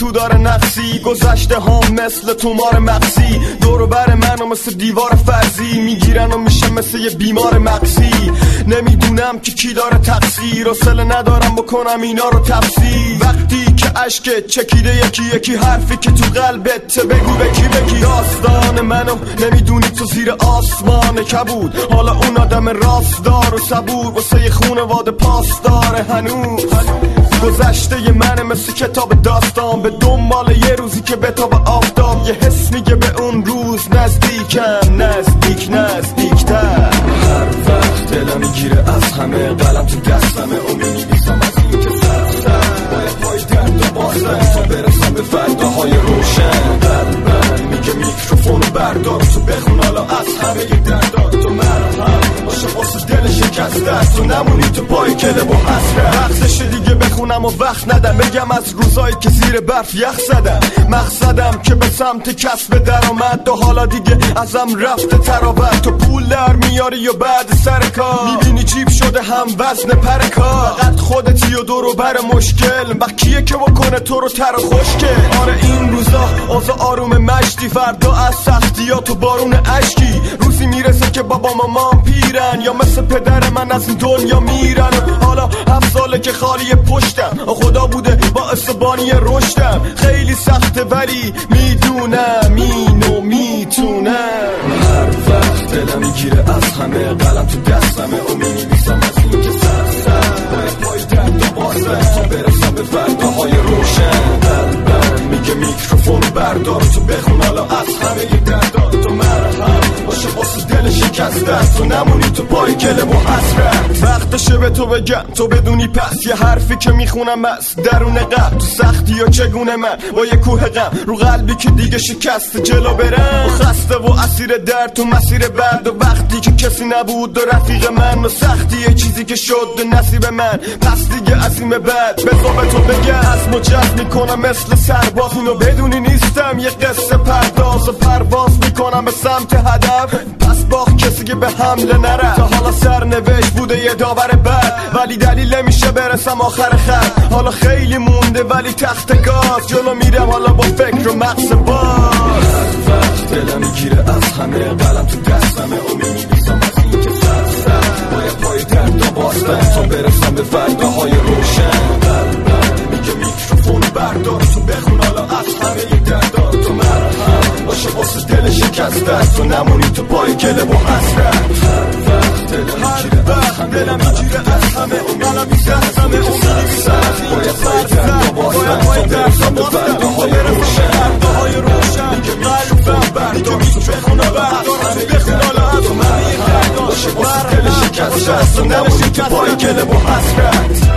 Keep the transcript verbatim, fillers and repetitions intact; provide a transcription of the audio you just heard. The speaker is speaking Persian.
تو داره نقصی، گذشته ها مثل تومار مغزی دور و بر منو مثل دیوار فرضی میگیرن و میشه مثل یه بیمار مغزی. نمیدونم که کی داره تقصیر، حوصله ندارم بکنم اینا رو تفسیر. وقتی که عشق چکیده یکی یکی حرفی که تو قلبت بگو بکی بکی. داستان منو نمیدونی تو زیر آسمان کبود، حالا اون آدم راستدار و صبور واسه خونواده پاس داره هنوز. گذشته ی منه مثل کتاب داستان، به دنبال یه روزی که بتاب آفتاب. یه حس میگه به اون روز نزدیکم، نزدیک نزدیکتر. هر وقت دلم میگیره از همه، قلم تو دستمه و می‌نویسم از این که سرسر باید پای درد و بازم تا برسم به فرداهای روشن. قلبم میگه میکروفونو بردار تو بخون حالا از همه ی دردات. تو مرهم باشه واسه دل شکسته تو نمونی تو پای کلب و حسره. وقتشه دیگه بخونم و وقت ندم بگم از روزایی که زیر برف یخ زدم. مقصدم که به سمت کسب درآمد و حالا دیگه ازم رفته تراوت. تو پول در میاری و بعد سر کار میبینی جیب شده هم وزن پر کار. فقط خودتی و دور و بر مشکل، وقت کیه که بکنه تو رو تر و خوشگل. آره این روزا اوضاع آروم مشتی، فردا از سختیات و بارون اشکی. روزی میرسه که بابا مامان پیرن یا مثل پدر من از این دنیا میرن. حالا هفت ساله که خالی پشتم، خدا بوده باعث بانی رشدم. خیلی سخته ولی میدونم اینو میتونم. هر وقت دلم میگیره از همه، قلم تو دستمه و می‌نویسم از این که سرسر باید پای درد و بازم تا برسم به فرداهای روشن. قلبم میگه میکروفون بردار تو بخون حالا از همه ی دردات. تو مرهم باشه واسه دل شکسته تو نمونی تو پای کلب و حسرت. وقتشه به تو بگم تو بدونی پس، یه حرفی که میخونم از درون قلب. تو سختی یا چگونه من با یه کوه غم رو قلبی که دیگه شکست جلو برم. و خسته و اسیر درد تو مسیر بعد، و وقتی که کسی نبود و رفیق من. و سختی یه چیزی که شد نصیب من، پس دیگه عظیم بعد بذار به تو بگم. از مجد میکنم مثل سرباز اینو بدونی نیستم یه قصه پرداز. و پرواز میکنم به سمت هدف، پس باخت کسی که به حمله نره. تا حالا سرنوشت بوده یه داور بد، ولی دلیل نمیشه برسم آخر خط. حالا خیلی مونده ولی تخت گاز جلو میرم حالا با فکر و مغز باز. هر وقت دلم میگیره از همه، قلم تو دستمه و می‌نویسم از این که سرسر باید پای درد و بازم تا برسم به فرداهای روشن. قلبم میگه میکروفون بردار تو بخون حالا از همه ی دردات. تو مرهم باشه واسه دل شکسته تو نمونی تو پای کلب و حسرت. هر وقت دلم میگیره از همه، دلم میگیره از همه و قلم تو دستمه و می‌نویسم از این که سرسر باید پای درد و بازم تا برسم به فرداهای روشن. قلبم بردار تو بخون بردار تو بخون حالا از همه ی دردات. باشه واسه دل شکسته تو نمونی تو پای کلب و حسرت.